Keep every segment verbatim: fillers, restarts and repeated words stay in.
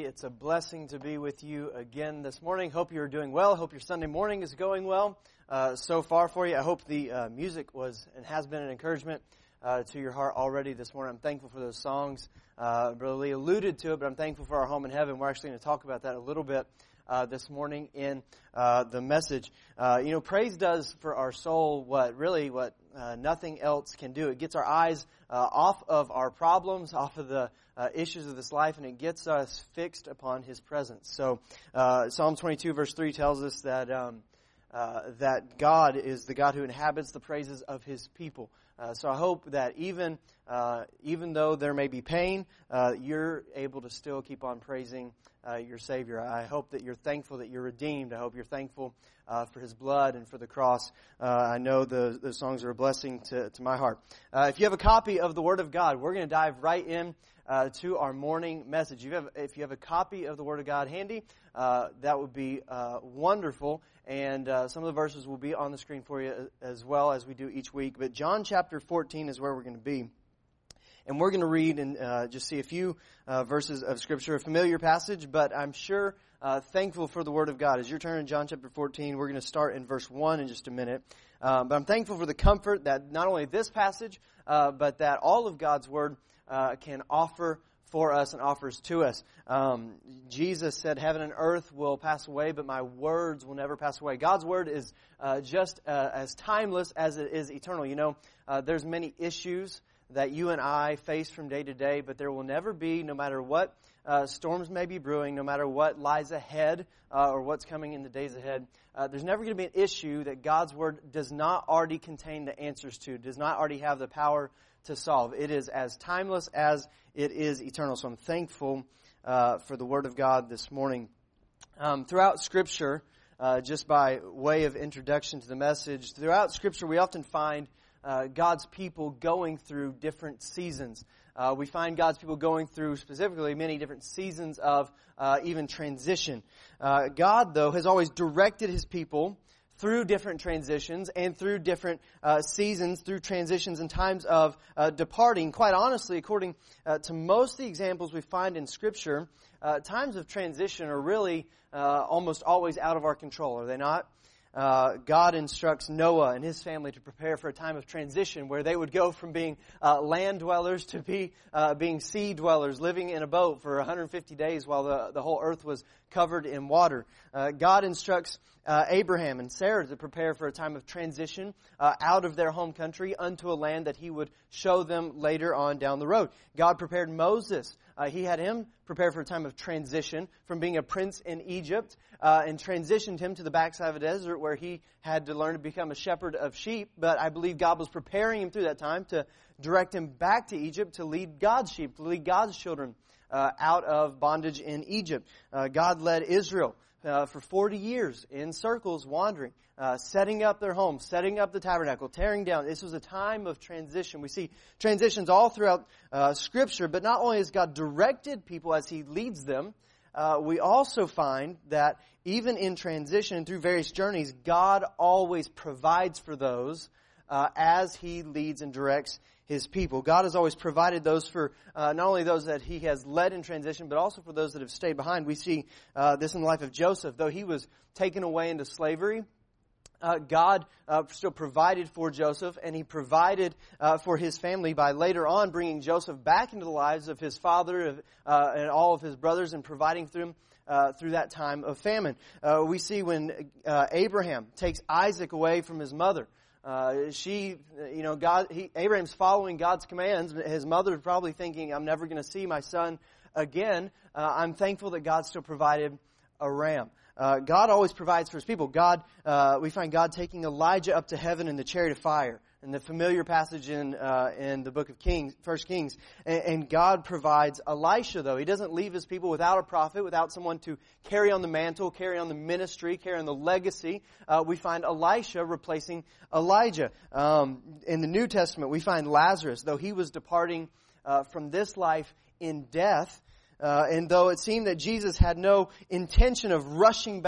It's a blessing to be with you again this morning. Hope you're doing well. Hope your Sunday morning is going well uh, so far for you. I hope the uh, music was and has been an encouragement uh, to your heart already this morning. I'm thankful for those songs. Uh, Brother Lee alluded to it, but I'm thankful for our home in heaven. We're actually going to talk about that a little bit uh, this morning in uh, the message. Uh, you know, praise does for our soul what really what uh, nothing else can do. It gets our eyes uh, off of our problems, off of the Uh, issues of this life, and it gets us fixed upon His presence. So, uh, Psalm twenty-two verse three tells us that um, uh, that God is the God who inhabits the praises of His people. Uh, so I hope that even uh, even though there may be pain, uh, you're able to still keep on praising uh, your Savior. I hope that you're thankful that you're redeemed. I hope you're thankful uh, for His blood and for the cross. Uh, I know the, the songs are a blessing to, to my heart. Uh, if you have a copy of the Word of God, we're going to dive right in Uh, to our morning message. You have, if you have a copy of the Word of God handy, uh, that would be uh, wonderful. And uh, some of the verses will be on the screen for you as well as we do each week. But John chapter fourteen is where we're going to be. And we're going to read and uh, just see a few uh, verses of Scripture, a familiar passage, but I'm sure uh, thankful for the Word of God. As you're turning to John chapter fourteen, we're going to start in verse one in just a minute. Um, but I'm thankful for the comfort that not only this passage, uh, but that all of God's Word uh, can offer for us and offers to us. Um, Jesus said, heaven and earth will pass away, but my words will never pass away. God's Word is uh, just uh, as timeless as it is eternal. You know, uh, there's many issues that you and I face from day to day, but there will never be, no matter what uh, storms may be brewing, no matter what lies ahead uh, or what's coming in the days ahead, uh, there's never going to be an issue that God's Word does not already contain the answers to, does not already have the power to solve. It is as timeless as it is eternal. So I'm thankful uh, for the Word of God this morning. Um, throughout Scripture, uh, just by way of introduction to the message, throughout Scripture we often find Uh, God's people going through different seasons. Uh, we find God's people going through specifically many different seasons of uh, even transition. Uh, God, though, has always directed His people through different transitions and through different uh, seasons, through transitions and times of uh, departing. Quite honestly, according uh, to most of the examples we find in Scripture, uh, times of transition are really uh, almost always out of our control, are they not? Uh, God instructs Noah and his family to prepare for a time of transition where they would go from being uh, land dwellers to be uh, being sea dwellers, living in a boat for one hundred fifty days while the, the whole earth was covered in water. Uh, God instructs uh, Abraham and Sarah to prepare for a time of transition uh, out of their home country unto a land that He would show them later on down the road. God prepared Moses. Uh, he had him prepare for a time of transition from being a prince in Egypt uh, and transitioned him to the backside of a desert where he had to learn to become a shepherd of sheep. But I believe God was preparing him through that time to direct him back to Egypt to lead God's sheep, to lead God's children uh, out of bondage in Egypt. Uh, God led Israel Uh, for forty years in circles wandering, uh, setting up their home, setting up the tabernacle, tearing down. This was a time of transition. We see transitions all throughout uh, Scripture, but not only has God directed people as He leads them, uh, we also find that even in transition and through various journeys, God always provides for those uh, as He leads and directs His people. God has always provided those for uh, not only those that He has led in transition, but also for those that have stayed behind. We see uh, this in the life of Joseph. Though he was taken away into slavery, uh, God uh, still provided for Joseph, and He provided uh, for his family by later on bringing Joseph back into the lives of his father uh, and all of his brothers and providing through him Uh, through that time of famine. Uh, we see when uh, Abraham takes Isaac away from his mother. Uh, she, you know, God, he, Abraham's following God's commands. His mother's probably thinking, I'm never going to see my son again. Uh, I'm thankful that God still provided a ram. Uh, God always provides for His people. God, uh, we find God taking Elijah up to heaven in the chariot of fire, in the familiar passage in uh, in the book of Kings, First Kings. And, and God provides Elisha, though. He doesn't leave His people without a prophet, without someone to carry on the mantle, carry on the ministry, carry on the legacy. Uh, we find Elisha replacing Elijah. Um, in the New Testament, we find Lazarus, though he was departing uh, from this life in death, Uh, and though it seemed that Jesus had no intention of rushing back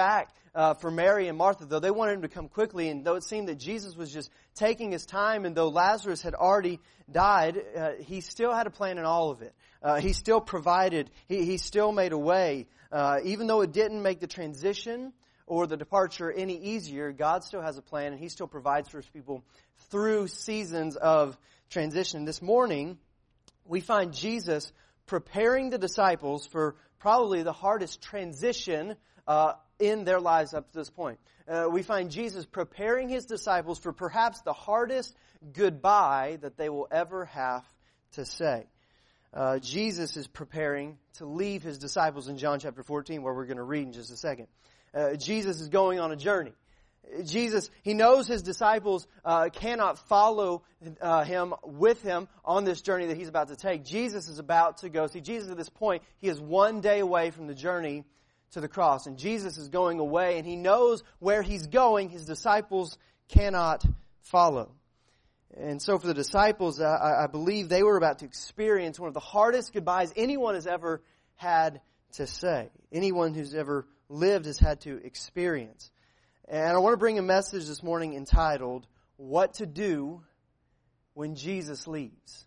uh, for Mary and Martha, though they wanted him to come quickly, and though it seemed that Jesus was just taking his time, and though Lazarus had already died, uh, he still had a plan in all of it. Uh, he still provided. He, he still made a way. Uh, even though it didn't make the transition or the departure any easier, God still has a plan, and He still provides for His people through seasons of transition. This morning, we find Jesus preparing the disciples for probably the hardest transition uh, in their lives up to this point. Uh, we find Jesus preparing His disciples for perhaps the hardest goodbye that they will ever have to say. Uh, Jesus is preparing to leave His disciples in John chapter fourteen, where we're going to read in just a second. Uh, Jesus is going on a journey. Jesus, He knows His disciples uh, cannot follow uh, Him with Him on this journey that He's about to take. Jesus is about to go. See, Jesus at this point, He is one day away from the journey to the cross. And Jesus is going away, and He knows where He's going. His disciples cannot follow. And so for the disciples, I, I believe they were about to experience one of the hardest goodbyes anyone has ever had to say. Anyone who's ever lived has had to experience. And I want to bring a message this morning entitled, What to Do When Jesus Leaves.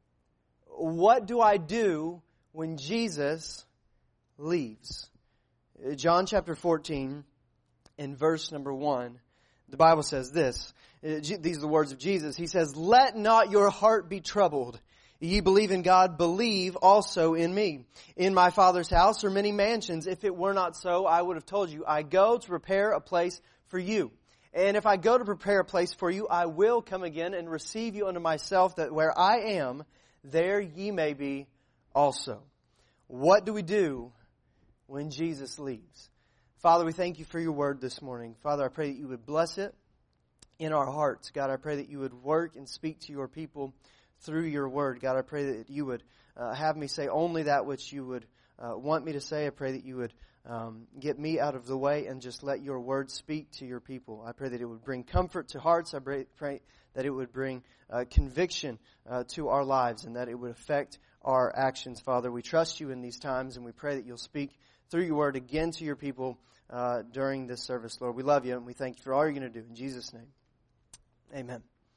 What do I do when Jesus leaves? John chapter fourteen, in verse number one, the Bible says this. These are the words of Jesus. He says, "Let not your heart be troubled. Ye believe in God, believe also in me. In my Father's house are many mansions. If it were not so, I would have told you. I go to prepare a place for you. And if I go to prepare a place for you, I will come again and receive you unto myself, that where I am, there ye may be also." What do we do when Jesus leaves? Father, we thank you for your word this morning. Father, I pray that you would bless it in our hearts. God, I pray that you would work and speak to your people through your word. God, I pray that you would uh, have me say only that which you would uh, want me to say. I pray that you would um, get me out of the way and just let your word speak to your people. I pray that it would bring comfort to hearts. I pray, pray that it would bring uh, conviction uh, to our lives, and that it would affect our actions. Father, we trust you in these times, and we pray that you'll speak through your word again to your people uh, during this service. Lord, we love you, and we thank you for all you're going to do. In Jesus' name, amen.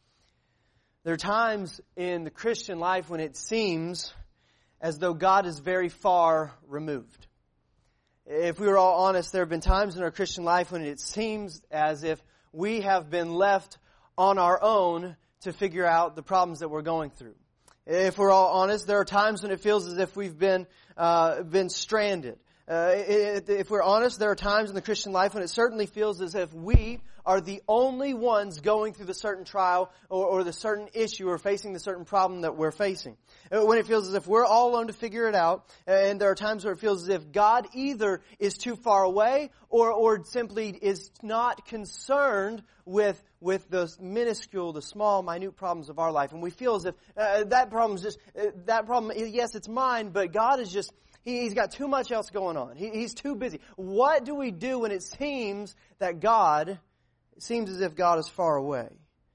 There are times in the Christian life when it seems as though God is very far removed. If we were all honest, there have been times in our Christian life when it seems as if we have been left on our own to figure out the problems that we're going through. If we're all honest, there are times when it feels as if we've been uh, been stranded. Uh, if we're honest, there are times in the Christian life when it certainly feels as if we are the only ones going through the certain trial or, or the certain issue or facing the certain problem that we're facing. When it feels as if we're all alone to figure it out, and there are times where it feels as if God either is too far away or, or simply is not concerned with with the minuscule, the small, minute problems of our life. And we feel as if uh, that problem is just, uh, that problem, yes, it's mine, but God is just, he, He's got too much else going on. He, he's too busy. What do we do when it seems that God, it seems as if God is far away?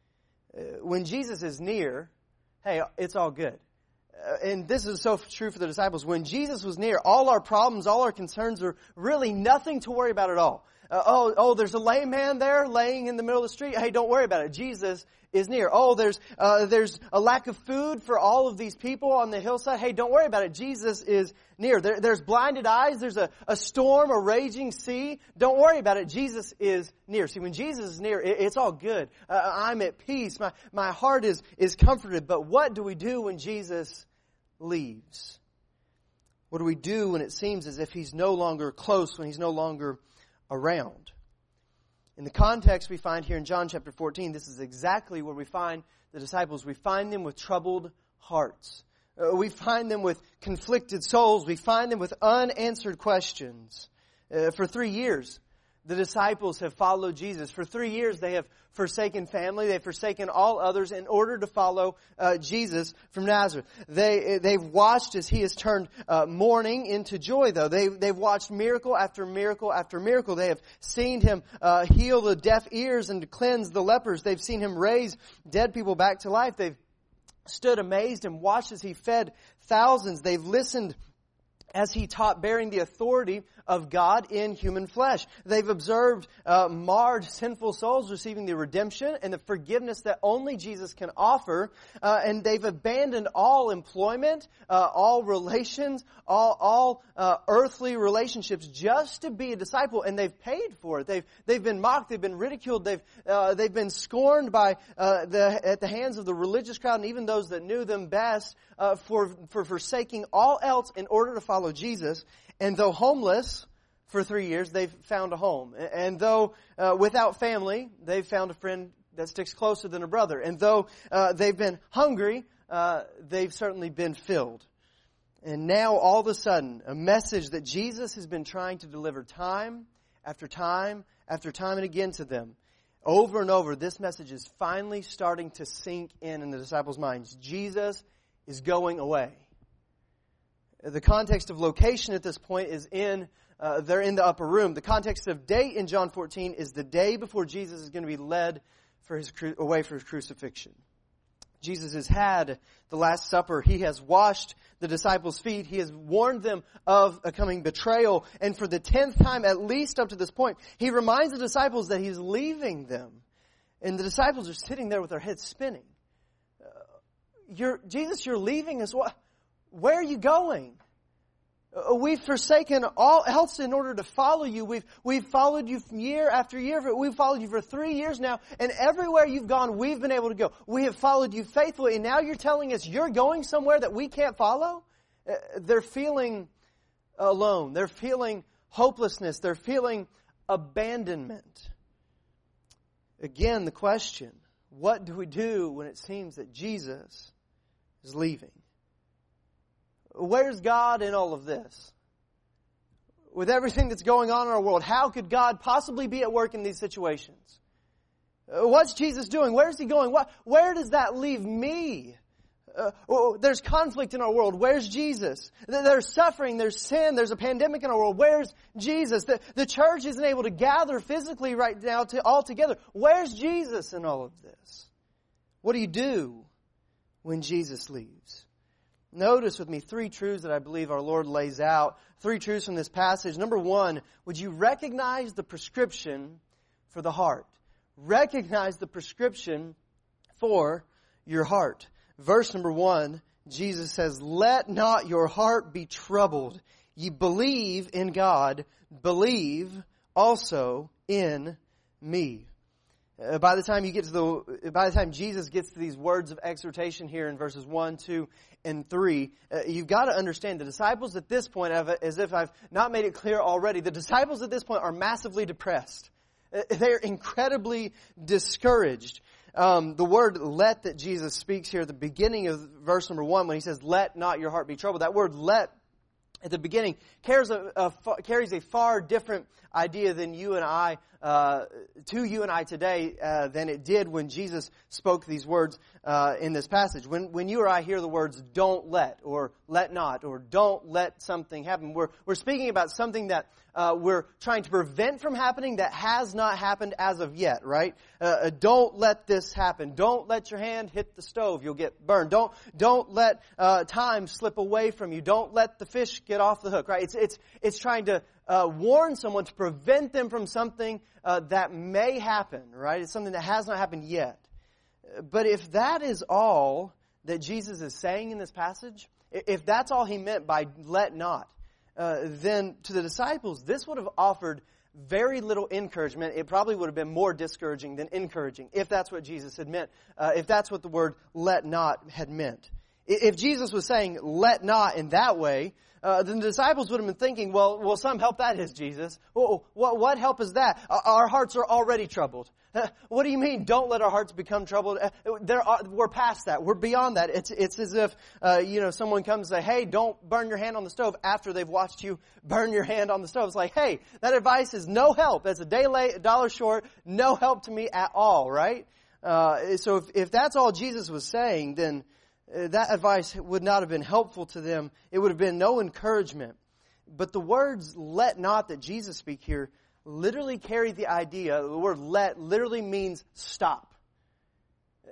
Uh, when Jesus is near, hey, it's all good. Uh, and this is so true for the disciples. When Jesus was near, all our problems, all our concerns are really nothing to worry about at all. Uh, oh, oh, there's a lame man there laying in the middle of the street. Hey, don't worry about it. Jesus is near. Oh, there's uh, there's a lack of food for all of these people on the hillside. Hey, don't worry about it. Jesus is near. There, there's blinded eyes. There's a, a storm, a raging sea. Don't worry about it. Jesus is near. See, when Jesus is near, it, it's all good. Uh, I'm at peace. My my heart is is comforted. But what do we do when Jesus leaves? What do we do when it seems as if He's no longer close, when He's no longer around? In the context we find here in John chapter fourteen, this is exactly where we find the disciples. We find them with troubled hearts. Uh, we find them with conflicted souls. We find them with unanswered questions. Uh, for three years, the disciples have followed Jesus. For three years, they have forsaken family. They've forsaken all others in order to follow uh, Jesus from Nazareth. They, they've watched as He has turned uh, mourning into joy, though. They, they've watched miracle after miracle after miracle. They have seen Him uh, heal the deaf ears and cleanse the lepers. They've seen Him raise dead people back to life. They've stood amazed and watched as He fed thousands. They've listened as he taught, bearing the authority of God in human flesh. They've observed uh, marred, sinful souls receiving the redemption and the forgiveness that only Jesus can offer. Uh, and they've abandoned all employment, uh, all relations, all, all uh, earthly relationships just to be a disciple. And they've paid for it. They've they've been mocked. They've been ridiculed. They've uh, they've been scorned by uh, the at the hands of the religious crowd and even those that knew them best uh, for for forsaking all else in order to follow Jesus. And though homeless for three years, they've found a home. And though uh, without family, they've found a friend that sticks closer than a brother. And though uh, they've been hungry, uh, they've certainly been filled. And now, all of a sudden, a message that Jesus has been trying to deliver time after time after time and again to them, over and over, this message is finally starting to sink in in the disciples' minds. Jesus is going away. The context of location at this point is in, uh, they're in the upper room. The context of date in John fourteen is the day before Jesus is going to be led for his cru- away for his crucifixion. Jesus has had the Last Supper. He has washed the disciples' feet. He has warned them of a coming betrayal. And for the tenth time, at least up to this point, he reminds the disciples that he's leaving them. And the disciples are sitting there with their heads spinning. Uh, you're, Jesus, you're leaving us. What? Where are you going? Uh, we've forsaken all else in order to follow you. We've we've followed you year after year. We've followed you for three years now. And everywhere you've gone, we've been able to go. We have followed you faithfully. And now you're telling us you're going somewhere that we can't follow? Uh, they're feeling alone. They're feeling hopelessness. They're feeling abandonment. Again, the question, what do we do when it seems that Jesus is leaving? Where's God in all of this? With everything that's going on in our world, how could God possibly be at work in these situations? What's Jesus doing? Where's He going? What, where does that leave me? Uh, oh, there's conflict in our world. Where's Jesus? There's suffering. There's sin. There's a pandemic in our world. Where's Jesus? The, the church isn't able to gather physically right now to, all together. Where's Jesus in all of this? What do you do when Jesus leaves? Notice with me three truths that I believe our Lord lays out. Three truths from this passage. Number one, would you recognize the prescription for the heart? Recognize the prescription for your heart. Verse number one, Jesus says, "Let not your heart be troubled. Ye believe in God, believe also in me." Uh, by the time you get to the, by the time Jesus gets to these words of exhortation here in verses one, two, and three, uh, you've got to understand the disciples at this point, as if I've not made it clear already, the disciples at this point are massively depressed. Uh, they're incredibly discouraged. Um, the word "let" that Jesus speaks here at the beginning of verse number one, when He says, "Let not your heart be troubled," that word "let" at the beginning carries a, a, carries a far different idea than you and I, uh, to you and I today, uh, than it did when Jesus spoke these words uh, in this passage. When when you or I hear the words "don't let" or "let not" or "don't let something happen," we're we're speaking about something that uh, we're trying to prevent from happening that has not happened as of yet, right? Uh, don't let this happen. Don't let your hand hit the stove; you'll get burned. Don't don't let uh, time slip away from you. Don't let the fish get off the hook, right? It's it's it's trying to uh, warn someone to prevent them from something uh, that may happen, right? It's something that has not happened yet. But if that is all that Jesus is saying in this passage, if that's all He meant by "let not," uh, then to the disciples, this would have offered very little encouragement. It probably would have been more discouraging than encouraging, if that's what Jesus had meant, uh, if that's what the word "let not" had meant. If Jesus was saying "let not" in that way, uh, then the disciples would have been thinking, well, well, some help that is, Jesus. Well, what, what help is that? Our hearts are already troubled. What do you mean, don't let our hearts become troubled? There are, we're past that. We're beyond that. It's it's as if, uh, you know, someone comes and say, hey, don't burn your hand on the stove after they've watched you burn your hand on the stove. It's like, hey, that advice is no help. That's a day late, a dollar short, no help to me at all, right? Uh, so if, if that's all Jesus was saying, then uh, that advice would not have been helpful to them. It would have been no encouragement. But the words "let not" that Jesus speak here literally carry the idea, the word "let" literally means stop.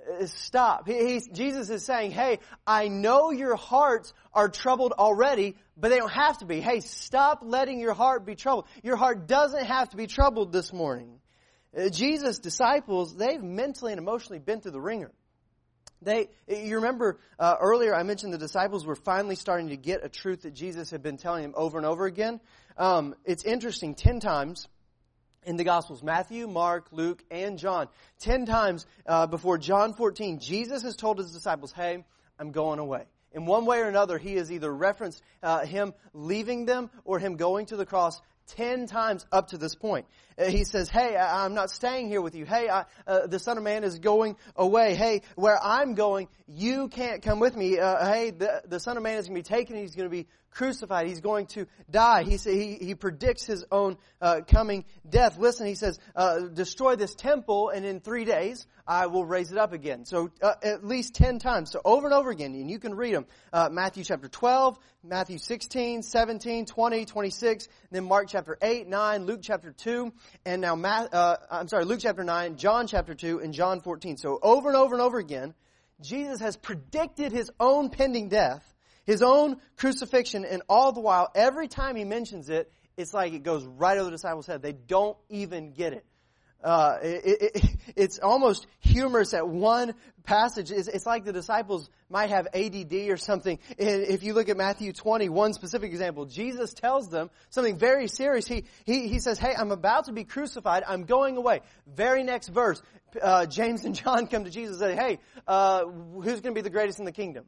Stop. He, he's, Jesus is saying, hey, I know your hearts are troubled already, but they don't have to be. Hey, stop letting your heart be troubled. Your heart doesn't have to be troubled this morning. Uh, Jesus' disciples, they've mentally and emotionally been through the ringer. They, you remember uh, earlier I mentioned the disciples were finally starting to get a truth that Jesus had been telling them over and over again. Um, it's interesting, ten times in the Gospels, Matthew, Mark, Luke, and John, ten times uh, before John fourteen, Jesus has told his disciples, hey, I'm going away. In one way or another, he has either referenced uh, him leaving them or him going to the cross ten times up to this point. Uh, he says, hey, I, I'm not staying here with you. Hey, I, uh, the Son of Man is going away. Hey, where I'm going, you can't come with me. Uh, hey, the, the Son of Man is going to be taken and he's going to be crucified. He's going to die. He he, he predicts his own uh, coming death. Listen, he says, uh, destroy this temple and in three days I will raise it up again. So uh, at least ten times. So over and over again, and you can read them. Uh, Matthew chapter twelve, Matthew sixteen, seventeen, twenty, twenty-six, then Mark chapter eight, nine, Luke chapter two, and now Matt, uh, I'm sorry, Luke chapter nine, John chapter two, and John fourteen. So over and over and over again, Jesus has predicted his own pending death, his own crucifixion, and all the while, every time he mentions it, it's like it goes right over the disciples' head. They don't even get it. Uh, it, it, it's almost humorous at one passage. It's, it's like the disciples might have A D D or something. If you look at Matthew twenty, one specific example, Jesus tells them something very serious. He, he, he says, hey, I'm about to be crucified. I'm going away. Very next verse, uh, James and John come to Jesus and say, hey, uh, who's going to be the greatest in the kingdom?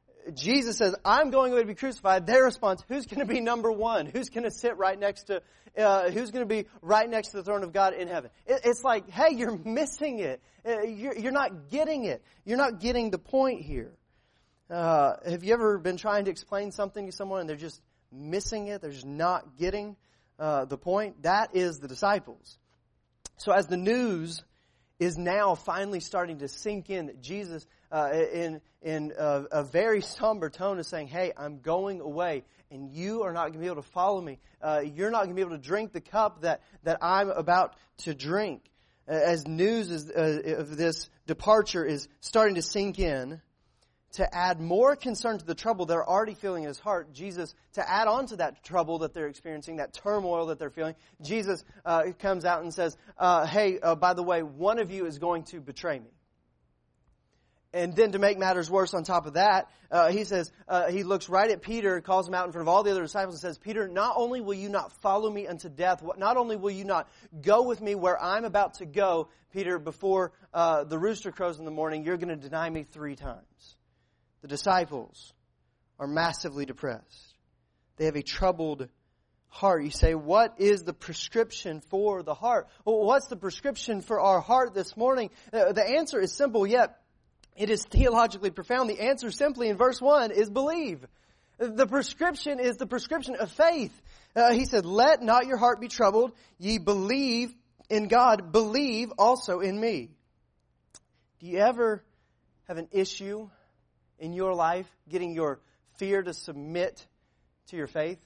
Jesus says, I'm going away to be crucified. Their response, who's going to be number one? Who's going to sit right next to, uh, who's going to be right next to the throne of God in heaven? It, it's like, hey, you're missing it. Uh, you're, you're not getting it. You're not getting the point here. Uh, have you ever been trying to explain something to someone and they're just missing it? They're just not getting uh, the point? That is the disciples. So as the news is now finally starting to sink in that Jesus, uh, in in a, a very somber tone, is saying, hey, I'm going away, and you are not going to be able to follow me. Uh, you're not going to be able to drink the cup that, that I'm about to drink. As news is, uh, of this departure is starting to sink in, to add more concern to the trouble they're already feeling in his heart, Jesus, to add on to that trouble that they're experiencing, that turmoil that they're feeling, Jesus uh, comes out and says, uh, hey, uh, by the way, one of you is going to betray me. And then to make matters worse on top of that, uh, he says, uh, he looks right at Peter, calls him out in front of all the other disciples and says, Peter, not only will you not follow me unto death, not only will you not go with me where I'm about to go, Peter, before uh, the rooster crows in the morning, you're going to deny me three times. The disciples are massively depressed. They have a troubled heart. You say, what is the prescription for the heart? Well, what's the prescription for our heart this morning? Uh, the answer is simple, yet it is theologically profound. The answer simply in verse one is believe. The prescription is the prescription of faith. Uh, he said, let not your heart be troubled. Ye believe in God. Believe also in me. Do you ever have an issue in your life getting your fear to submit to your faith?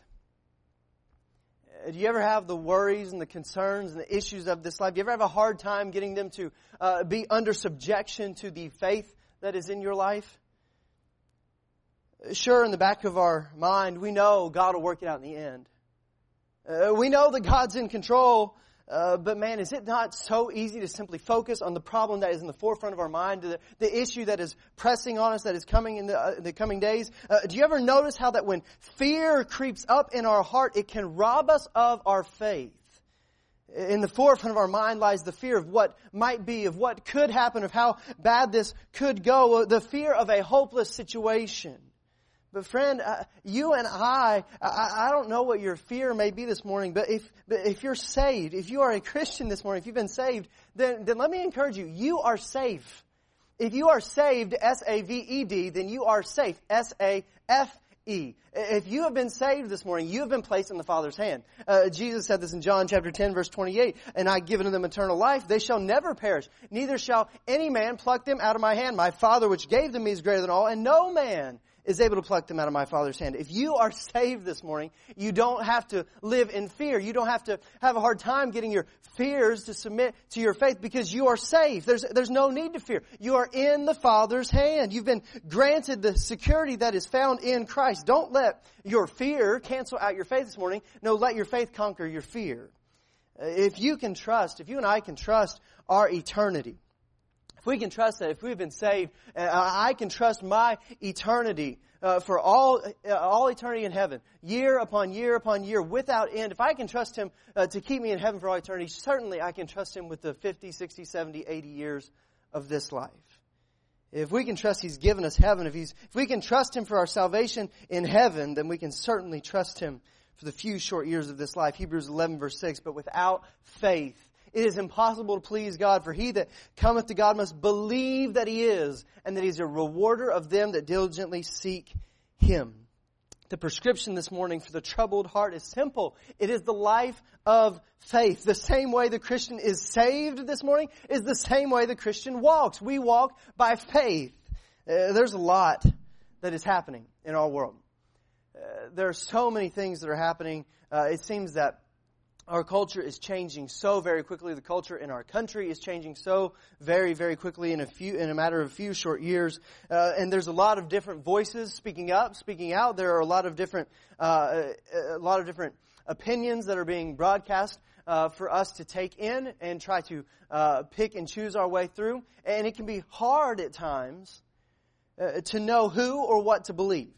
Do you ever have the worries and the concerns and the issues of this life? Do you ever have a hard time getting them to uh, be under subjection to the faith that is in your life? Sure, in the back of our mind, we know God will work it out in the end. Uh, we know that God's in control, uh, but man, is it not so easy to simply focus on the problem that is in the forefront of our mind, the, the issue that is pressing on us, that is coming in the, uh, the coming days? Uh, do you ever notice how that when fear creeps up in our heart, it can rob us of our faith? In the forefront of our mind lies the fear of what might be, of what could happen, of how bad this could go, the fear of a hopeless situation. But friend, uh, you and I, I, I don't know what your fear may be this morning, but if but if you're saved, if you are a Christian this morning, if you've been saved, then, then let me encourage you, you are safe. If you are saved, S A V E D, then you are safe, S A F E. If you have been saved this morning, you have been placed in the Father's hand. Uh, Jesus said this in John chapter ten, verse twenty-eight, and I give unto them eternal life. They shall never perish, neither shall any man pluck them out of my hand. My Father which gave them me is greater than all, and no man is able to pluck them out of my Father's hand. If you are saved this morning, you don't have to live in fear. You don't have to have a hard time getting your fears to submit to your faith because you are saved. There's, there's no need to fear. You are in the Father's hand. You've been granted the security that is found in Christ. Don't let your fear cancel out your faith this morning. No, let your faith conquer your fear. If you can trust, if you and I can trust our eternity, if we can trust that, if we've been saved, uh, I can trust my eternity uh, for all uh, all eternity in heaven, year upon year upon year, without end. If I can trust Him uh, to keep me in heaven for all eternity, certainly I can trust Him with the fifty, sixty, seventy, eighty years of this life. If we can trust He's given us heaven, if He's if we can trust Him for our salvation in heaven, then we can certainly trust Him for the few short years of this life. Hebrews eleven verse six, but without faith, it is impossible to please God, for he that cometh to God must believe that He is, and that He is a rewarder of them that diligently seek Him. The prescription this morning for the troubled heart is simple. It is the life of faith. The same way the Christian is saved this morning is the same way the Christian walks. We walk by faith. Uh, there's a lot that is happening in our world. Uh, there are so many things that are happening. Uh, it seems that our culture is changing so very quickly. The culture in our country is changing so very, very quickly in a few, in a matter of a few short years. Uh, and there's a lot of different voices speaking up, speaking out. There are a lot of different, uh, a lot of different opinions that are being broadcast uh, for us to take in and try to uh, pick and choose our way through. And it can be hard at times uh, to know who or what to believe.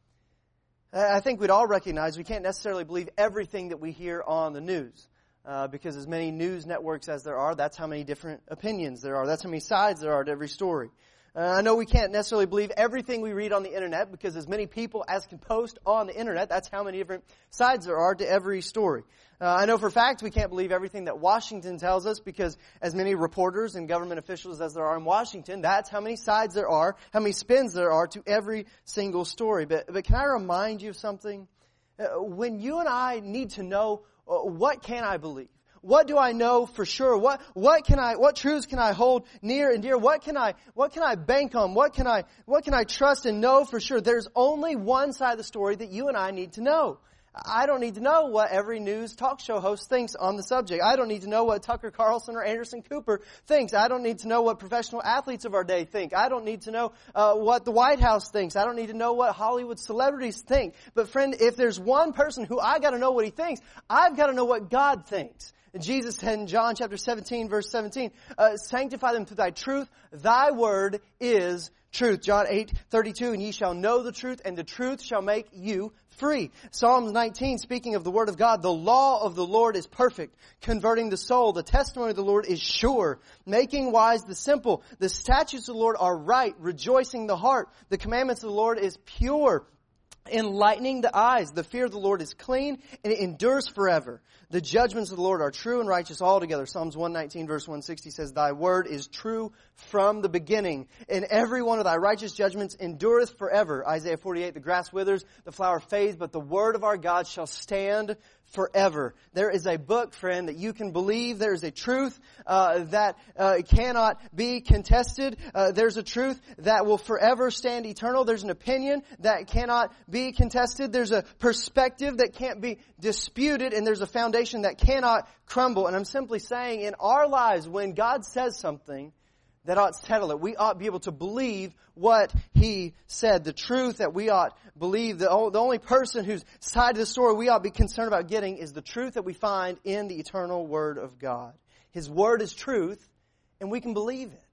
I think we'd all recognize we can't necessarily believe everything that we hear on the news. Uh, because as many news networks as there are, that's how many different opinions there are. That's how many sides there are to every story. Uh, I know we can't necessarily believe everything we read on the internet because as many people as can post on the internet, that's how many different sides there are to every story. Uh, I know for a fact we can't believe everything that Washington tells us because as many reporters and government officials as there are in Washington, that's how many sides there are, how many spins there are to every single story. But, but can I remind you of something? Uh, when you and I need to know uh, what can I believe? What do I know for sure? What what can I what truths can I hold near and dear? What can I what can I bank on? What can I what can I trust and know for sure? There's only one side of the story that you and I need to know. I don't need to know what every news talk show host thinks on the subject. I don't need to know what Tucker Carlson or Anderson Cooper thinks. I don't need to know what professional athletes of our day think. I don't need to know uh, what the White House thinks. I don't need to know what Hollywood celebrities think. But friend, if there's one person who I got to know what he thinks, I've got to know what God thinks. Jesus said in John chapter seventeen, verse seventeen, uh, sanctify them through thy truth. Thy word is truth. John eight, thirty-two, and ye shall know the truth, and the truth shall make you free. Psalms nineteen, speaking of the word of God, the law of the Lord is perfect, converting the soul. The testimony of the Lord is sure, making wise the simple. The statutes of the Lord are right, rejoicing the heart. The commandments of the Lord is pure, enlightening the eyes. The fear of the Lord is clean, and it endures forever. The judgments of the Lord are true and righteous altogether. Psalms one nineteen verse one sixty says, thy word is true from the beginning, and every one of thy righteous judgments endureth forever. Isaiah forty-eight, the grass withers, the flower fades, but the word of our God shall stand forever. There is a book, friend, that you can believe. There is a truth uh, that uh, cannot be contested. Uh, there's a truth that will forever stand eternal. There's an opinion that cannot be contested. There's a perspective that can't be disputed, and there's a foundation that cannot crumble. And I'm simply saying, in our lives, when God says something, that ought to settle it. We ought to be able to believe what He said. The truth that we ought believe, the only person whose side of the story we ought to be concerned about getting is the truth that we find in the eternal Word of God. His Word is truth, and we can believe it.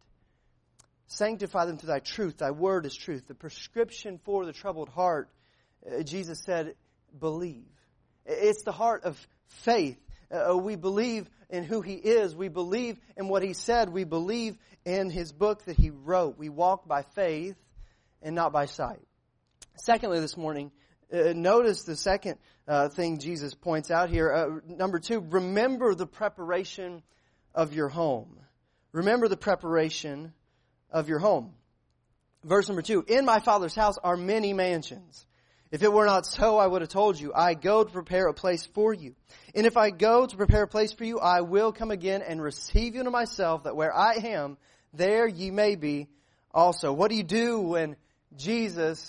Sanctify them through thy truth. Thy Word is truth. The prescription for the troubled heart, uh, Jesus said, believe. It's the heart of faith. Uh, we believe in who He is. We believe in what He said. We believe in His book that He wrote. We walk by faith and not by sight. Secondly, this morning, uh, notice the second uh, thing Jesus points out here. Uh, number two, remember the preparation of your home. Remember the preparation of your home. Verse number two, in my Father's house are many mansions. If it were not so, I would have told you, I go to prepare a place for you. And if I go to prepare a place for you, I will come again and receive you to myself, that where I am, there ye may be also. What do you do when Jesus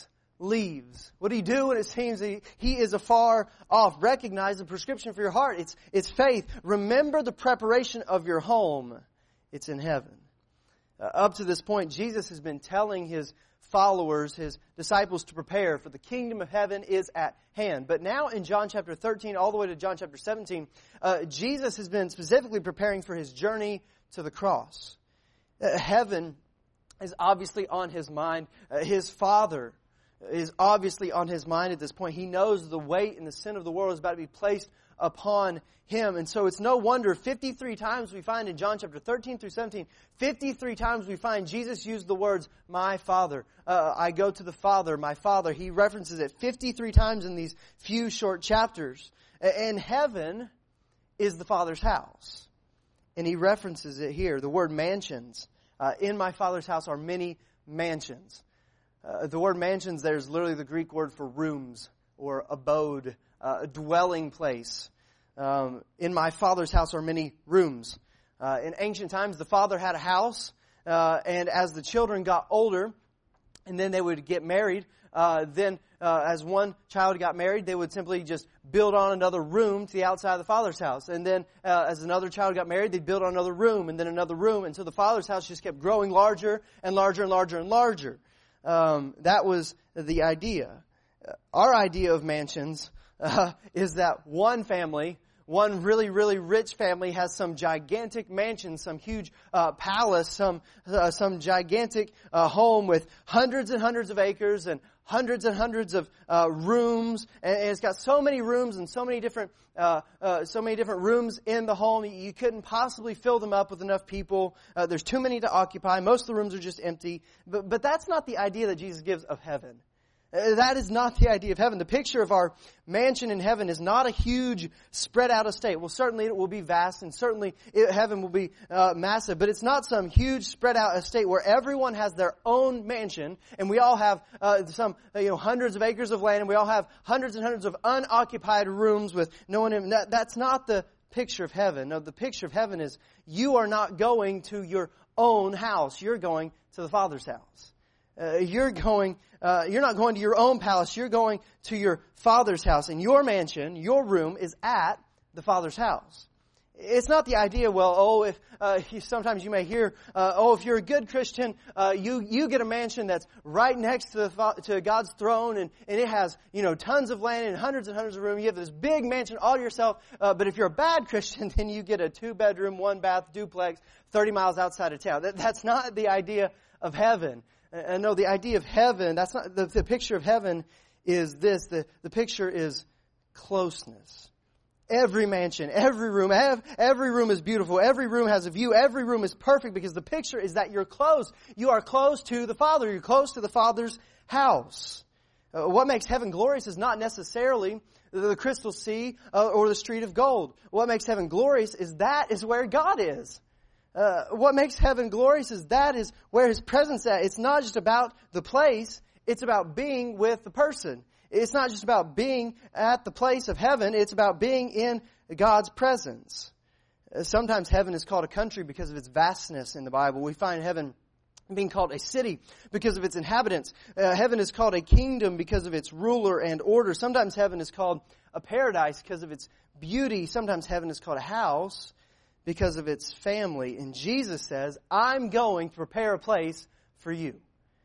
leaves? What do you do when it seems that he, he is afar off? Recognize the prescription for your heart. It's, it's faith. Remember the preparation of your home. It's in heaven. Uh, up to this point, Jesus has been telling His followers, His disciples, to prepare, for the kingdom of heaven is at hand. But now in John chapter thirteen, all the way to John chapter seventeen, uh, Jesus has been specifically preparing for His journey to the cross. Uh, heaven is obviously on His mind. Uh, His Father is obviously on His mind at this point. He knows the weight and the sin of the world is about to be placed upon Him. And so it's no wonder fifty-three times we find in John chapter thirteen through seventeen, fifty-three times we find Jesus use the words, my Father. Uh, I go to the Father, my Father. He references it fifty-three times in these few short chapters. And heaven is the Father's house. And He references it here. The word mansions. Uh, in my Father's house are many mansions. Uh, the word mansions there is literally the Greek word for rooms or abode, uh, a dwelling place. Um, in my Father's house are many rooms. Uh, in ancient times, the father had a house, uh, and as the children got older, and then they would get married, uh, then uh, as one child got married, they would simply just build on another room to the outside of the father's house. And then uh, as another child got married, they'd build on another room, and then another room. And so the father's house just kept growing larger and larger and larger and larger. Um, that was the idea. Uh, our idea of mansions uh, is that one family, one really, really rich family has some gigantic mansion, some huge uh, palace, some uh, some gigantic uh, home with hundreds and hundreds of acres and hundreds and hundreds of uh, rooms, and, and it's got so many rooms and so many different uh, uh, so many different rooms in the home. You couldn't possibly fill them up with enough people. Uh, there's too many to occupy. Most of the rooms are just empty. But but that's not the idea that Jesus gives of heaven. That is not the idea of heaven. The picture of our mansion in heaven is not a huge spread out estate. Well, certainly it will be vast, and certainly it, heaven will be uh, massive, but it's not some huge spread out estate where everyone has their own mansion, and we all have uh, some you know hundreds of acres of land, and we all have hundreds and hundreds of unoccupied rooms with no one in. That, that's not the picture of heaven. No, the picture of heaven is you are not going to your own house. You're going to the Father's house. Uh, you're going, uh, you're not going to your own palace. You're going to your Father's house. And your mansion, your room, is at the Father's house. It's not the idea, well, oh, if, uh, you, sometimes you may hear, uh, oh, if you're a good Christian, uh, you, you get a mansion that's right next to the, to God's throne, and, and it has, you know, tons of land and hundreds and hundreds of rooms. You have this big mansion all to yourself, uh, but if you're a bad Christian, then you get a two-bedroom, one-bath duplex thirty miles outside of town. That, that's not the idea of heaven. And no, the idea of heaven, that's not, the, the picture of heaven is this, the, the picture is closeness. Every mansion, every room, every room is beautiful, every room has a view, every room is perfect because the picture is that you're close. You are close to the Father, you're close to the Father's house. Uh, what makes heaven glorious is not necessarily the, the crystal sea uh, or the street of gold. What makes heaven glorious is that is where God is. Uh, what makes heaven glorious is that is where His presence is at. It's not just about the place, it's about being with the person. It's not just about being at the place of heaven, it's about being in God's presence. Uh, sometimes heaven is called a country because of its vastness in the Bible. We find heaven being called a city because of its inhabitants. Uh, heaven is called a kingdom because of its ruler and order. Sometimes heaven is called a paradise because of its beauty. Sometimes heaven is called a house because of its family. And Jesus says, I'm going to prepare a place for you.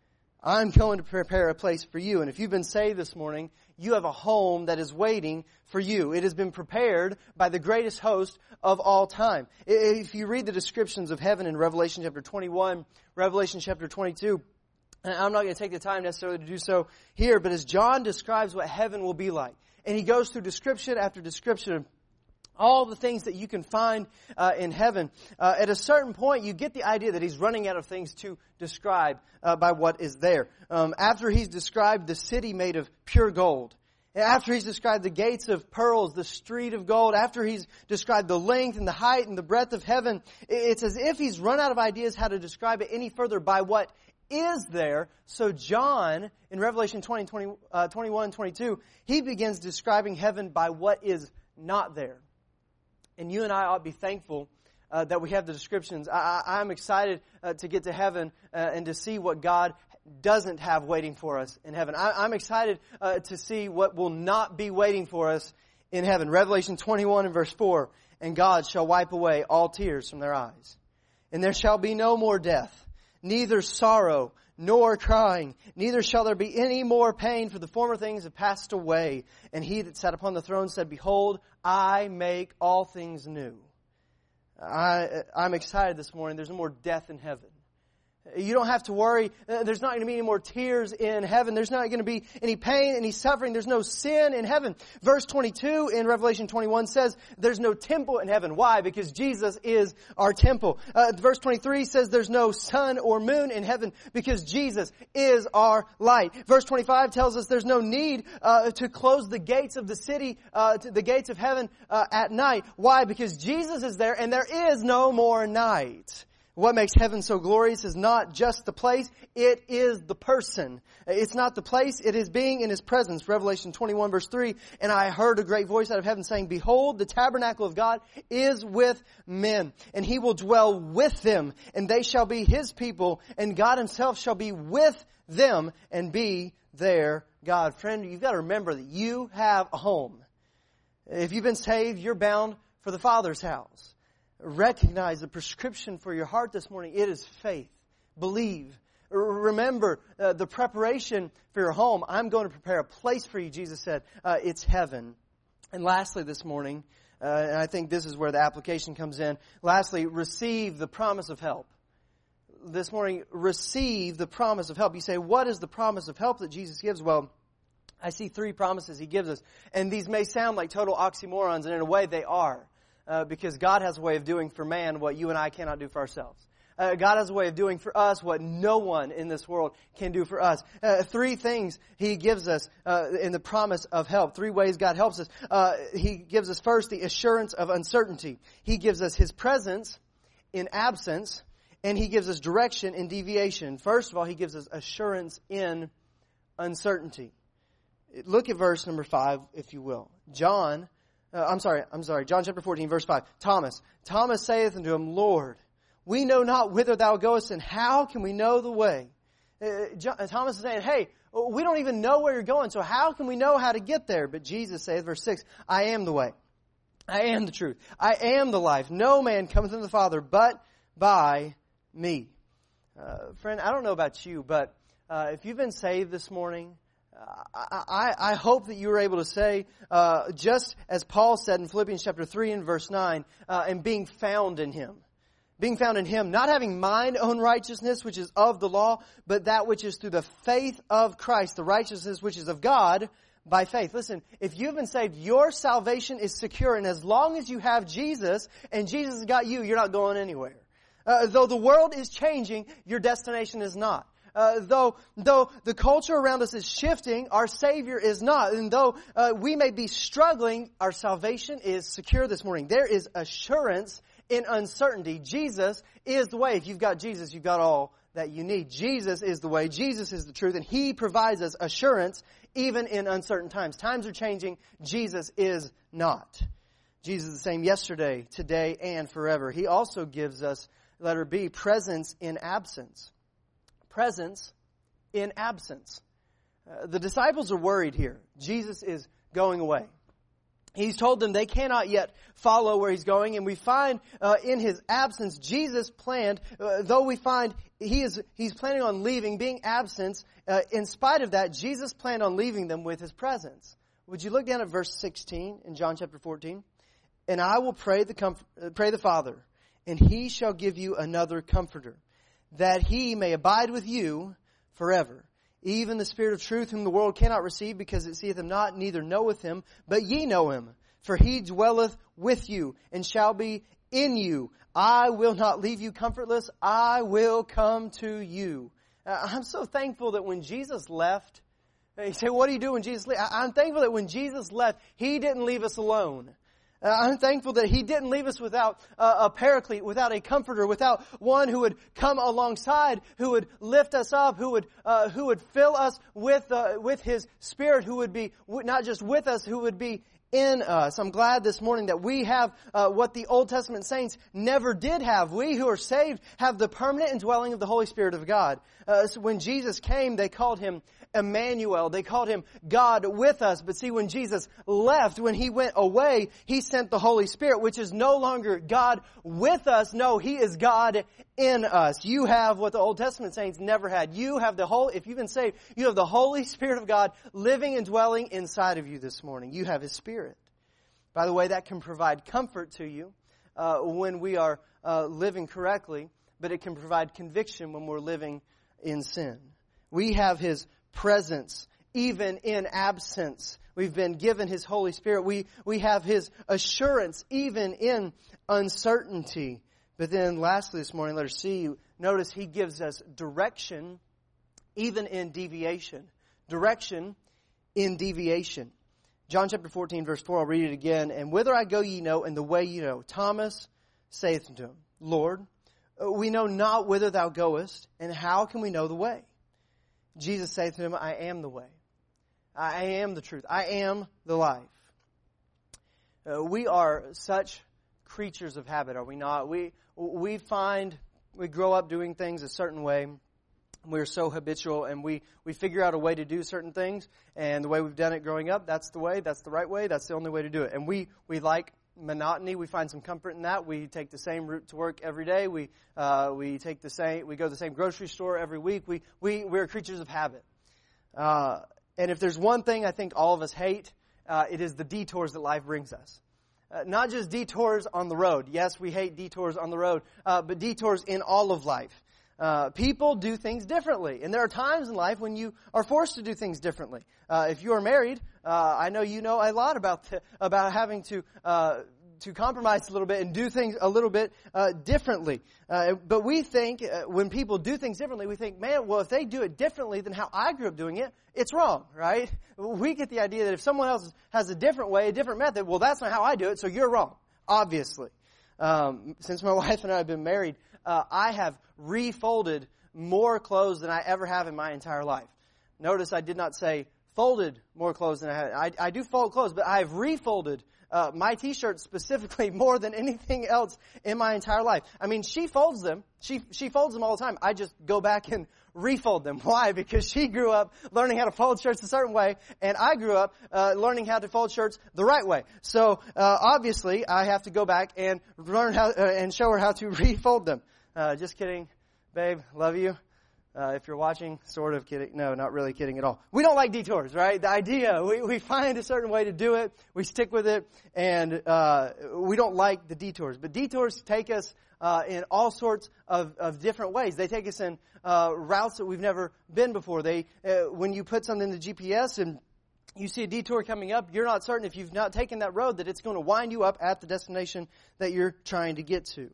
I'm going to prepare a place for you. And if you've been saved this morning, you have a home that is waiting for you. It has been prepared by the greatest host of all time. If you read the descriptions of heaven in Revelation chapter twenty-one, Revelation chapter twenty-two, and I'm not going to take the time necessarily to do so here, but as John describes what heaven will be like, and he goes through description after description of all the things that you can find uh, in heaven. Uh, at a certain point, you get the idea that he's running out of things to describe uh, by what is there. Um, after he's described the city made of pure gold, after he's described the gates of pearls, the street of gold, after he's described the length and the height and the breadth of heaven, it's as if he's run out of ideas how to describe it any further by what is there. So John, in Revelation twenty, twenty, uh, twenty-one and twenty-two, he begins describing heaven by what is not there. And you and I ought to be thankful uh, that we have the descriptions. I, I, I'm excited uh, to get to heaven uh, and to see what God doesn't have waiting for us in heaven. I, I'm excited uh, to see what will not be waiting for us in heaven. Revelation twenty-one and verse four, and God shall wipe away all tears from their eyes. And there shall be no more death, neither sorrow, nor crying, neither shall there be any more pain, for the former things have passed away. And he that sat upon the throne said, Behold, I make all things new. I, I'm excited this morning. There's no more death in heaven. You don't have to worry. There's not going to be any more tears in heaven. There's not going to be any pain, any suffering. There's no sin in heaven. Verse twenty-two in Revelation twenty-one says there's no temple in heaven. Why? Because Jesus is our temple. Uh, verse twenty-three says there's no sun or moon in heaven because Jesus is our light. Verse twenty-five tells us there's no need uh, to close the gates of the city, uh, to the gates of heaven uh, at night. Why? Because Jesus is there and there is no more night. What makes heaven so glorious is not just the place, it is the person. It's not the place, it is being in His presence. Revelation twenty-one verse three, and I heard a great voice out of heaven saying, Behold, the tabernacle of God is with men, and He will dwell with them, and they shall be His people, and God Himself shall be with them and be their God. Friend, you've got to remember that you have a home. If you've been saved, you're bound for the Father's house. Recognize the prescription for your heart this morning. It is faith. Believe. Remember uh, the preparation for your home. I'm going to prepare a place for you, Jesus said. Uh, it's heaven. And lastly this morning, uh, and I think this is where the application comes in. Lastly, receive the promise of help. This morning, receive the promise of help. You say, what is the promise of help that Jesus gives? Well, I see three promises He gives us. And these may sound like total oxymorons, and in a way they are. Uh, because God has a way of doing for man what you and I cannot do for ourselves. Uh, God has a way of doing for us what no one in this world can do for us. Uh, three things He gives us uh, in the promise of help. Three ways God helps us. Uh, he gives us first the assurance of uncertainty. He gives us His presence in absence. And He gives us direction in deviation. First of all, He gives us assurance in uncertainty. Look at verse number five, if you will. John Uh, I'm sorry, I'm sorry. John chapter fourteen, verse five. Thomas. Thomas saith unto Him, Lord, we know not whither Thou goest, and how can we know the way? Uh, John, uh, Thomas is saying, hey, we don't even know where you're going, so how can we know how to get there? But Jesus saith, verse six, I am the way. I am the truth. I am the life. No man cometh unto the Father but by me. Uh, friend, I don't know about you, but uh, if you've been saved this morning, I, I, I hope that you were able to say, uh, just as Paul said in Philippians chapter three and verse nine, uh, and being found in Him. Being found in Him, not having mine own righteousness, which is of the law, but that which is through the faith of Christ, the righteousness which is of God by faith. Listen, if you've been saved, your salvation is secure, and as long as you have Jesus, and Jesus has got you, you're not going anywhere. Uh, though the world is changing, your destination is not. Uh, though, though the culture around us is shifting, our Savior is not. And though uh, we may be struggling, our salvation is secure this morning. There is assurance in uncertainty. Jesus is the way. If you've got Jesus, you've got all that you need. Jesus is the way. Jesus is the truth. And He provides us assurance even in uncertain times. Times are changing. Jesus is not. Jesus is the same yesterday, today, and forever. He also gives us, letter B, presence in absence. Presence in absence. Uh, the disciples are worried here. Jesus is going away. He's told them they cannot yet follow where He's going, and we find uh, in His absence, Jesus planned, uh, though we find he is He's planning on leaving, being absent, uh, in spite of that, Jesus planned on leaving them with His presence. Would you look down at verse sixteen in John chapter fourteen? And I will pray the comf- uh, pray the Father, and He shall give you another Comforter, that He may abide with you forever. Even the Spirit of truth, whom the world cannot receive, because it seeth Him not, neither knoweth Him, but ye know Him. For He dwelleth with you, and shall be in you. I will not leave you comfortless. I will come to you. Uh, I'm so thankful that when Jesus left, you say, what do you do when Jesus left? I'm thankful that when Jesus left, He didn't leave us alone. Uh, I'm thankful that He didn't leave us without uh, a paraclete, without a comforter, without one who would come alongside, who would lift us up, who would uh, who would fill us with uh, with His Spirit, who would be not just with us, who would be in us. I'm glad this morning that we have uh, what the Old Testament saints never did have. We who are saved have the permanent indwelling of the Holy Spirit of God. Uh, so when Jesus came, they called Him Emmanuel. They called Him God with us. But see, when Jesus left, when He went away, He sent the Holy Spirit, which is no longer God with us. No, He is God in us. You have what the Old Testament saints never had. You have the whole, if you've been saved, you have the Holy Spirit of God living and dwelling inside of you this morning. You have His Spirit. By the way, that can provide comfort to you uh, when we are uh, living correctly, but it can provide conviction when we're living in sin. We have His presence, even in absence. We've been given His Holy Spirit. We, we have His assurance, even in uncertainty. But then lastly this morning, let us see, notice He gives us direction, even in deviation. Direction in deviation. John chapter fourteen, verse four, I'll read it again. And whither I go ye know, and the way ye know. Thomas saith unto Him, Lord, we know not whither Thou goest, and how can we know the way? Jesus saith to him, I am the way. I am the truth. I am the life. Uh, we are such creatures of habit, are we not? We we find, we grow up doing things a certain way. We're so habitual, and we, we figure out a way to do certain things, and the way we've done it growing up, that's the way, that's the right way, that's the only way to do it. And we, we like monotony. We find some comfort in that. We take the same route to work every day. We uh, we take the same. We go to the same grocery store every week. We we we're creatures of habit. Uh, and if there's one thing I think all of us hate, uh, it is the detours that life brings us. Uh, not just detours on the road. Yes, we hate detours on the road, uh, but detours in all of life. Uh, people do things differently. And there are times in life when you are forced to do things differently. Uh, if you are married, uh, I know you know a lot about the, about having to uh, to compromise a little bit and do things a little bit uh, differently. Uh, but we think, uh, when people do things differently, we think, man, well, if they do it differently than how I grew up doing it, it's wrong, right? We get the idea that if someone else has a different way, a different method, well, that's not how I do it, so you're wrong, obviously. Um, since my wife and I have been married, uh, I have refolded more clothes than I ever have in my entire life. Notice I did not say folded more clothes than I had. I, I do fold clothes, but I have refolded uh, my T-shirts specifically more than anything else in my entire life. I mean, she folds them. She she folds them all the time. I just go back and refold them. Why? Because she grew up learning how to fold shirts a certain way, and I grew up uh, learning how to fold shirts the right way. So uh, obviously, I have to go back and learn how uh, and show her how to refold them. Uh, just kidding, babe. Love you. Uh, if you're watching, sort of kidding. No, not really kidding at all. We don't like detours, right? The idea, we, we find a certain way to do it, we stick with it, and uh, we don't like the detours. But detours take us uh, in all sorts of, of different ways. They take us in uh, routes that we've never been before. They, uh, when you put something in the G P S and you see a detour coming up, you're not certain if you've not taken that road that it's going to wind you up at the destination that you're trying to get to.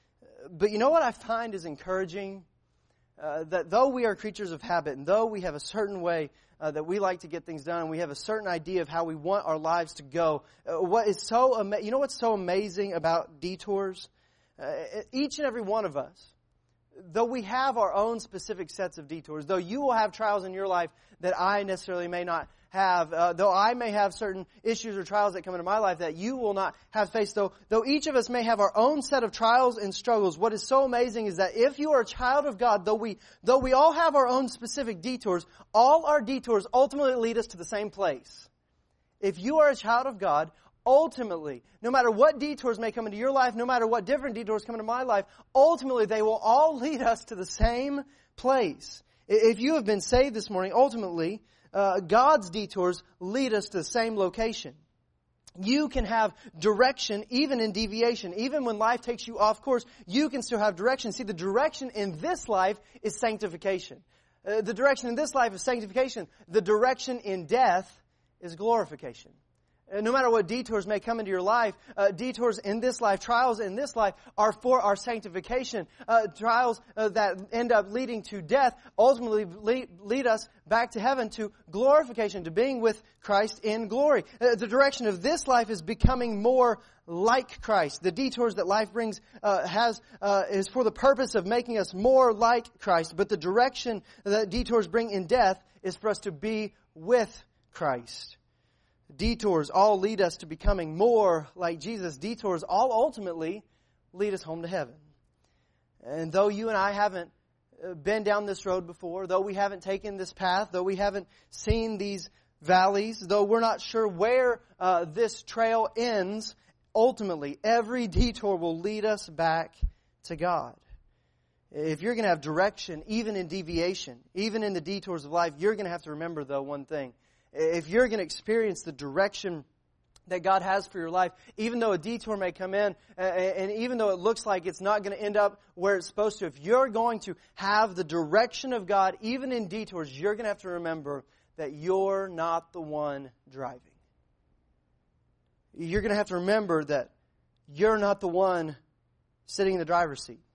But you know what I find is encouraging? Uh, that though we are creatures of habit, and though we have a certain way uh, that we like to get things done, and we have a certain idea of how we want our lives to go, uh, what is so ama- you know what's so amazing about detours? Uh, each and every one of us, though we have our own specific sets of detours, though you will have trials in your life that I necessarily may not have, uh, though I may have certain issues or trials that come into my life that you will not have faced, though, though each of us may have our own set of trials and struggles, what is so amazing is that if you are a child of God, though we, though we all have our own specific detours, all our detours ultimately lead us to the same place. If you are a child of God, ultimately, no matter what detours may come into your life, no matter what different detours come into my life, ultimately they will all lead us to the same place. If you have been saved this morning, ultimately, uh, God's detours lead us to the same location. You can have direction even in deviation. Even when life takes you off course, you can still have direction. See, the direction in this life is sanctification. Uh, the direction in this life is sanctification. The direction in death is glorification. No matter what detours may come into your life, uh, detours in this life, trials in this life are for our sanctification. Uh, trials uh, that end up leading to death ultimately lead, lead us back to heaven, to glorification, to being with Christ in glory. Uh, the direction of this life is becoming more like Christ. The detours that life brings uh, has uh, is for the purpose of making us more like Christ. But the direction that detours bring in death is for us to be with Christ. Detours all lead us to becoming more like Jesus. Detours all ultimately lead us home to heaven. And though you and I haven't been down this road before, though we haven't taken this path, though we haven't seen these valleys, though we're not sure where uh, this trail ends, ultimately every detour will lead us back to God. If you're going to have direction, even in deviation, even in the detours of life, you're going to have to remember, though, one thing. If you're going to experience the direction that God has for your life, even though a detour may come in, and even though it looks like it's not going to end up where it's supposed to, if you're going to have the direction of God, even in detours, you're going to have to remember that you're not the one driving. You're going to have to remember that you're not the one sitting in the driver's seat.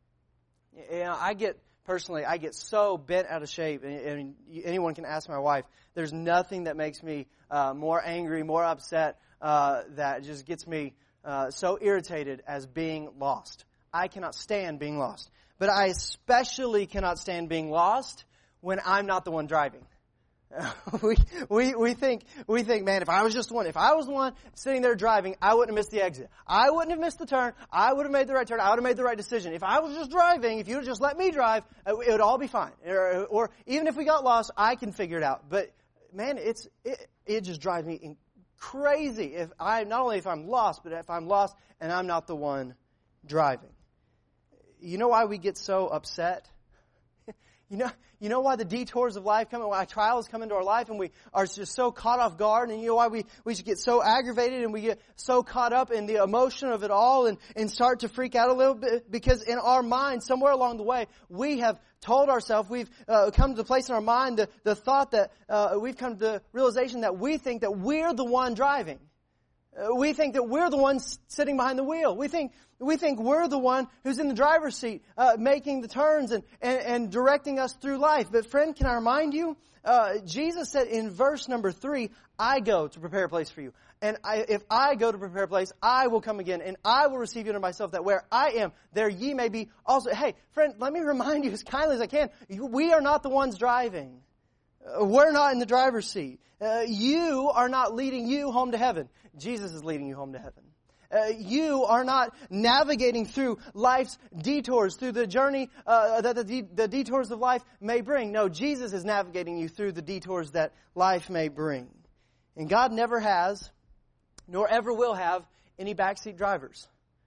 You know, I get, personally, I get so bent out of shape, and, and anyone can ask my wife, there's nothing that makes me uh, more angry, more upset, uh, that just gets me uh, so irritated as being lost. I cannot stand being lost. But I especially cannot stand being lost when I'm not the one driving. we, we, we think, we think, man, if I was just the one, if I was the one sitting there driving, I wouldn't have missed the exit. I wouldn't have missed the turn. I would have made the right turn. I would have made the right decision. If I was just driving, if you would just let me drive, it would all be fine. Or, or even if we got lost, I can figure it out. But man, it's, it, it just drives me crazy if I, not only if I'm lost, but if I'm lost and I'm not the one driving. You know why we get so upset? You know, you know why the detours of life come, why trials come into our life, and we are just so caught off guard, and you know why we, we just get so aggravated and we get so caught up in the emotion of it all and, and start to freak out a little bit, because in our mind, somewhere along the way, we have told ourselves, we've uh, come to the place in our mind, the, the thought that uh, we've come to the realization that we think that we're the one driving. Uh, we think that we're the one sitting behind the wheel. We think we think we're the one who's in the driver's seat, uh, making the turns and, and, and directing us through life. But friend, can I remind you? Uh, Jesus said in verse number three, I go to prepare a place for you. And I, if I go to prepare a place, I will come again, and I will receive you unto myself, that where I am, there ye may be also. Hey, friend, let me remind you as kindly as I can, we are not the ones driving. Uh, we're not in the driver's seat. Uh, you are not leading you home to heaven. Jesus is leading you home to heaven. Uh, you are not navigating through life's detours, through the journey uh, that the, de- the detours of life may bring. No, Jesus is navigating you through the detours that life may bring. And God never has, nor ever will have, any backseat drivers.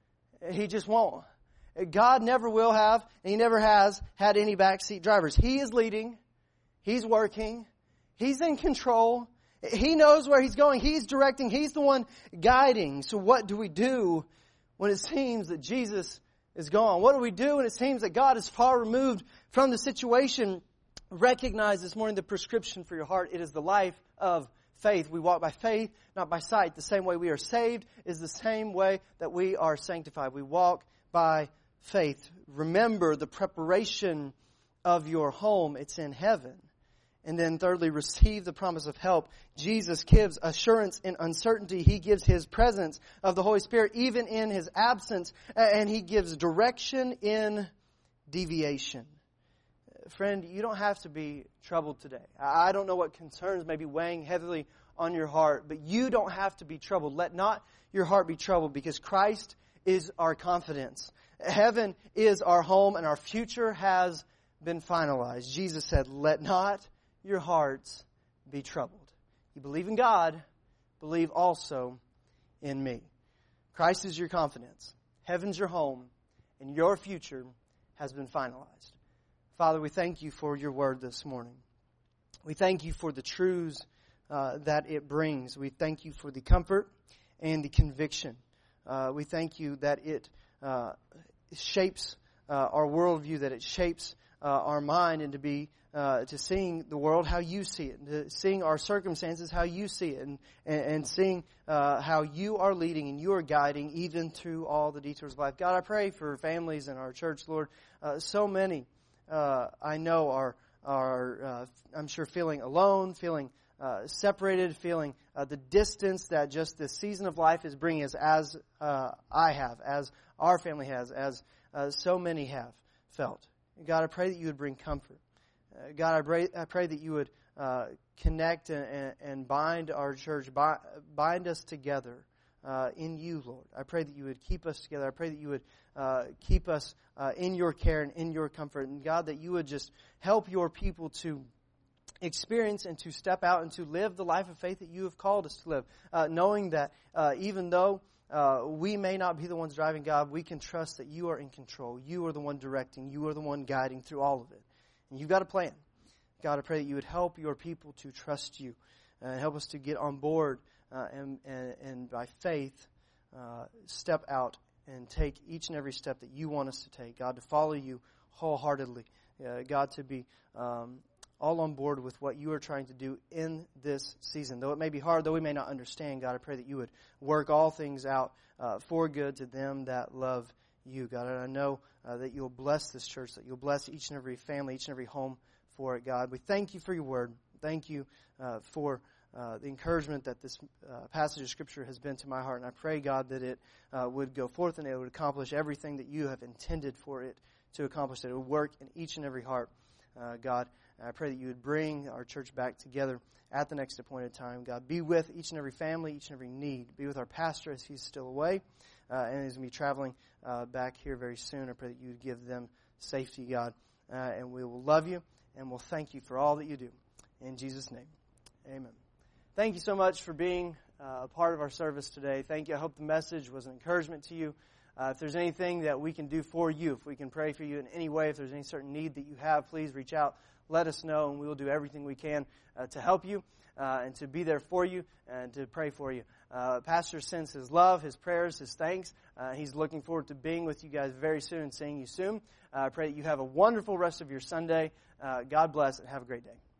He just won't. God never will have, and He never has had any backseat drivers. He is leading. He's working. He's in control. He knows where He's going. He's directing. He's the one guiding. So what do we do when it seems that Jesus is gone? What do we do when it seems that God is far removed from the situation? Recognize this morning the prescription for your heart. It is the life of faith. We walk by faith, not by sight. The same way we are saved is the same way that we are sanctified. We walk by faith. Remember the preparation of your home. It's in heaven. And then thirdly, receive the promise of help. Jesus gives assurance in uncertainty. He gives His presence of the Holy Spirit even in His absence. And He gives direction in deviation. Friend, you don't have to be troubled today. I don't know what concerns may be weighing heavily on your heart, but you don't have to be troubled. Let not your heart be troubled, because Christ is our confidence. Heaven is our home, and our future has been finalized. Jesus said, let not your hearts be troubled. You believe in God, believe also in me. Christ is your confidence. Heaven's your home, and your future has been finalized. Father, we thank You for Your word this morning. We thank You for the truths uh, that it brings. We thank You for the comfort and the conviction. Uh, we thank You that it uh, shapes uh, our worldview, that it shapes uh, our mind into be Uh, to seeing the world how You see it, to seeing our circumstances how You see it, and, and, and seeing uh, how You are leading and You are guiding even through all the detours of life. God, I pray for families in our church, Lord. Uh, so many uh, I know are, are uh, I'm sure, feeling alone, feeling uh, separated, feeling uh, the distance that just this season of life is bringing us, as uh, I have, as our family has, as uh, so many have felt. God, I pray that You would bring comfort. Uh, God, I pray, I pray that You would uh, connect and, and bind our church, bind us together uh, in you, Lord. I pray that you would keep us together. I pray that you would uh, keep us uh, in your care and in your comfort. And God, that you would just help your people to experience and to step out and to live the life of faith that you have called us to live, uh, knowing that uh, even though uh, we may not be the ones driving, God, we can trust that you are in control. You are the one directing. You are the one guiding through all of it. And you've got a plan. God, I pray that you would help your people to trust you and help us to get on board uh, and, and, and by faith uh, step out and take each and every step that you want us to take. God, to follow you wholeheartedly. Uh, God, to be um, all on board with what you are trying to do in this season. Though it may be hard, though we may not understand, God, I pray that you would work all things out uh, for good to them that love you, God. And I know uh, that you'll bless this church, that you'll bless each and every family, each and every home for it, God. We thank you for your word. Thank you uh, for uh, the encouragement that this uh, passage of Scripture has been to my heart. And I pray, God, that it uh, would go forth and it would accomplish everything that you have intended for it to accomplish, that it would work in each and every heart, uh, God. And I pray that you would bring our church back together at the next appointed time. God, be with each and every family, each and every need. Be with our pastor as he's still away uh, and he's going to be traveling uh, back here very soon. I pray that you would give them safety, God. Uh, and we will love you and we'll thank you for all that you do. In Jesus' name, amen. Thank you so much for being uh, a part of our service today. Thank you. I hope the message was an encouragement to you. Uh, if there's anything that we can do for you, if we can pray for you in any way, if there's any certain need that you have, please reach out. Let us know, and we will do everything we can uh, to help you uh, and to be there for you and to pray for you. Uh, Pastor sends his love, his prayers, his thanks. Uh, he's looking forward to being with you guys very soon and seeing you soon. Uh, I pray that you have a wonderful rest of your Sunday. Uh, God bless and have a great day.